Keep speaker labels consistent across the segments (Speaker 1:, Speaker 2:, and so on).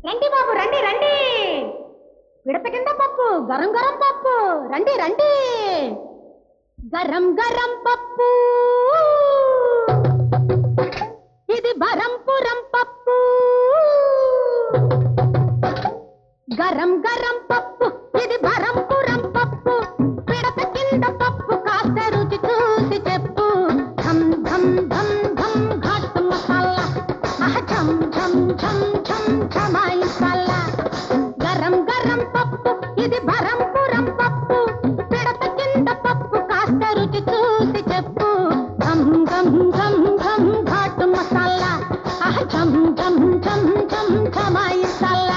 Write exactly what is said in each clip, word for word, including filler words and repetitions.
Speaker 1: రండి బాబు రండి రండి పిడత కింద పప్పు గరం గరం పప్పు రండి రండి గరం గరం పప్పు ఇది బరంపురం పప్పు గరం గరం పప్పు ఇది బరంపురం పప్పు పిడత కింద పప్పు కాస్త రుచి చూసి చెప్పు ధం ధం ధం ధం ఘాట్ మసాలా ఆహ్ ఝం ఝం ఝం ఝం ఝమాయి మసాలా గరం గరం పప్పు ఇది బరంపురం పప్పు పిడత కింద పప్పు కాస్త రుచి చూసి చెప్పు ధం ధం ధం ధం ఘాట్ మసాలా ఆహ్ ఝం ఝం ఝం ఝం ఝమాయి మసాలా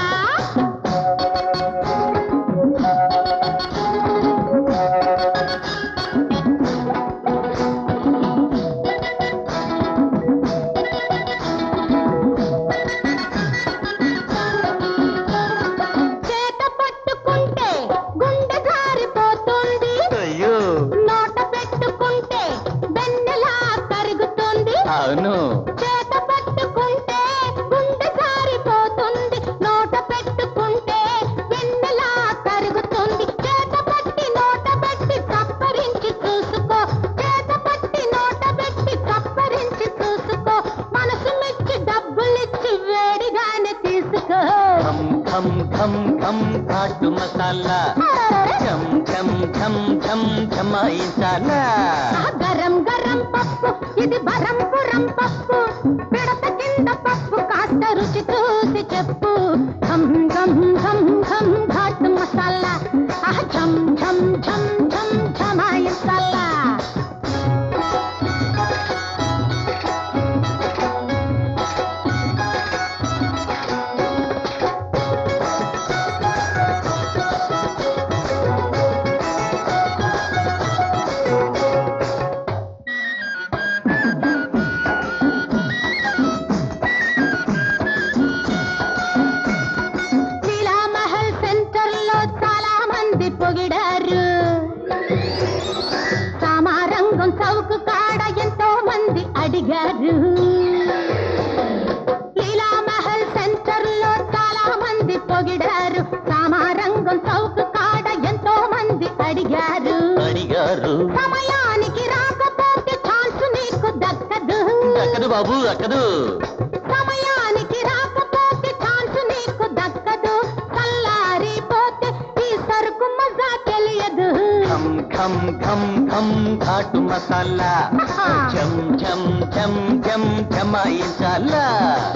Speaker 1: చేత పట్టుకుంటే గుండె జారిపోతుంది నోట పెట్టుకుంటే వెన్నెలా కరుగుతుంది చేత పట్టి నోట పెట్టి కప్పరించి చూసుకో చేత పట్టి నోట పెట్టి కప్పరించి చూసుకో మనసు మెచ్చి డబ్బులిచ్చి వేడిగానే తీసుకో
Speaker 2: ఘం ఘం ఘం ఘం ఘాటు మసాలా ఝం ఝం ఝం ఝం ఝమాయిసాలా
Speaker 1: గరం గరం పప్పు ఇది బరంపురం పప్పు పిడత కింద పప్పు కాస్త రుచి చూసి చెప్పు ఘం ఘం ఘం ఘం ఘాట్ మసాలా ఆహ్ ఝం ఝం ఝం ఝం ఝమాయి మసాలా పొగిడారు సామారంగం చౌకు కాడ ఎంతో మంది అడిగారు లీలా మహల్ సెంటర్ లో చాలా మంది పొగిడారు సామారంగం చౌకు కాడ ఎంతో మంది అడిగారు
Speaker 2: అడిగారు
Speaker 1: సమయానికి రాకపోతే ఛాన్స్ నీకు దక్కదు
Speaker 2: దక్కదు బాబు దక్కదు
Speaker 1: సమయానికి రాకపోతే ఛాన్స్ నీకు దక్కదు చల్లారిపోతే ఈ సరుకు మజా తెలియదు
Speaker 2: ఘం ఘం ఘం ఘం ఘాటు మసాలా ఝం ఝం ఝం ఝం ఝమాయిసాలా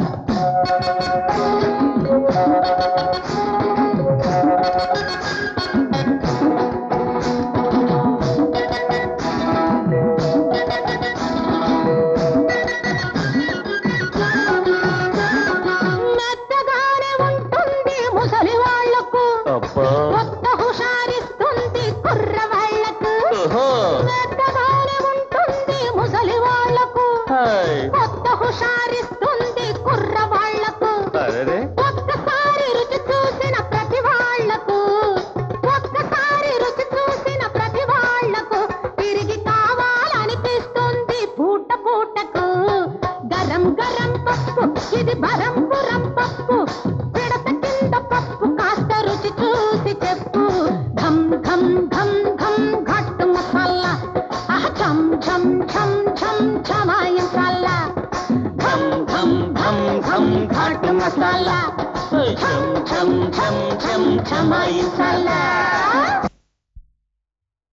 Speaker 1: మెత్తగానే ఉంటుంది ముసలి వాళ్లకు
Speaker 2: అబ్బా
Speaker 1: కొత్త హుషారిస్తుంది కుర్రవాళ్లకు
Speaker 2: ఓహో
Speaker 1: మెత్తగానే ఉంటుంది ముసలి వాళ్లకు
Speaker 2: హాయ్
Speaker 1: కొత్త హుషారిస్తుంది కుర్రవాళ్లకు
Speaker 2: అరే
Speaker 1: ఒక్కసారి రుచి చూసిన ప్రతి వాళ్లకు ఒక్కసారి రుచి చూసిన ప్రతి వాళ్లకు తిరిగి కావాలనిపిస్తుంది పూట పూటకు గరం గరం పప్పు ఇది బరంపురం పప్పు పిడత కింద పప్పు కాస్త రుచి చూసి చెప్పు ఘం ఘం ఘం ఘం ఘాట్ మసాలా ఆహ్ ఝం ఝం ఝం ఝం ఝమాయి మసాలా
Speaker 2: ఘం ఘం ఘం ఘం ఘాటు మసాలా ఝం ఝం ఝం ఝం ఝమాయిసాలా